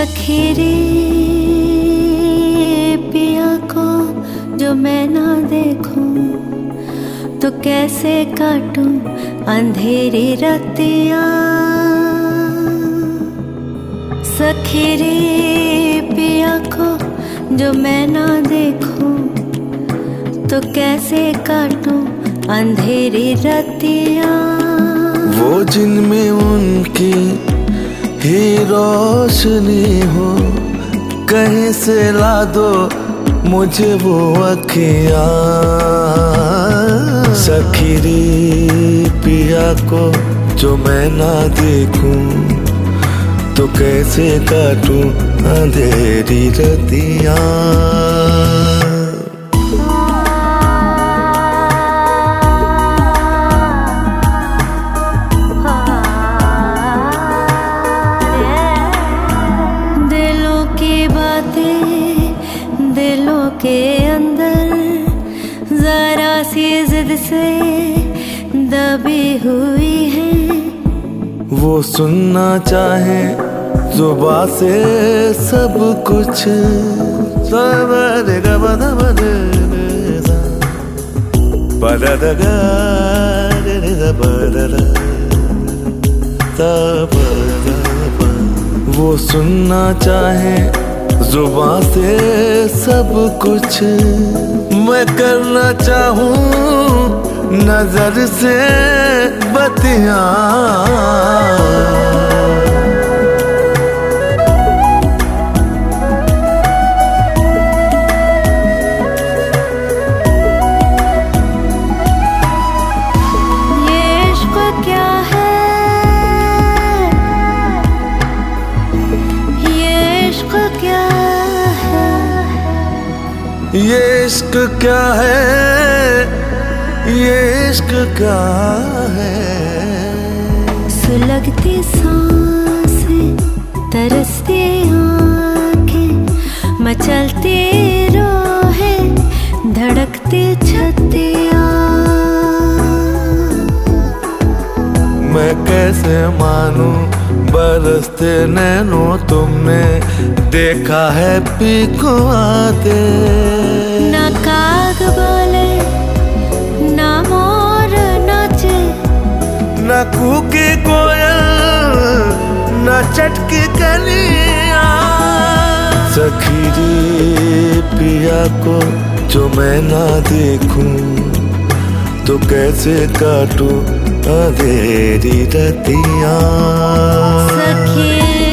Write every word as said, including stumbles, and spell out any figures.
सखी रे पिया को जो मैं ना देखूं तो कैसे काटूं अंधेरी रतियां। सखी रे पिया को जो मैं ना देखूं तो कैसे काटूं अंधेरी रतियां। वो जिनमें उनकी ही रोशनी हो, कहीं से ला दो मुझे वो अखियाँ। सखी रे पिया को जो मैं ना देखूं तो कैसे काटूं अंधेरी रतियाँ। दिलों के अंदर जरा सी जिद से दबी हुई है। वो सुनना चाहे जुबां से सब कुछ, वो सुनना चाहे जुबां से सब कुछ, मैं करना चाहूं नजर से बतियां। ये इश्क क्या है, ये इश्क क्या ये इश्क क्या है, ये इश्क क्या है। सुलगती सांसें, तरसती आंखें, मचलती रोहे, धड़कती छतियाँ। मैं कैसे मानूं बरसते नैनों तुमने देखा है पीको आते। ना काग बोले ना मोर नाचे, ना कूकी कोयल ना चटकी कलियां। सखी रे पिया को जो मैं ना देखूं तो कैसे काटूं अंधेरी रतियां। सखी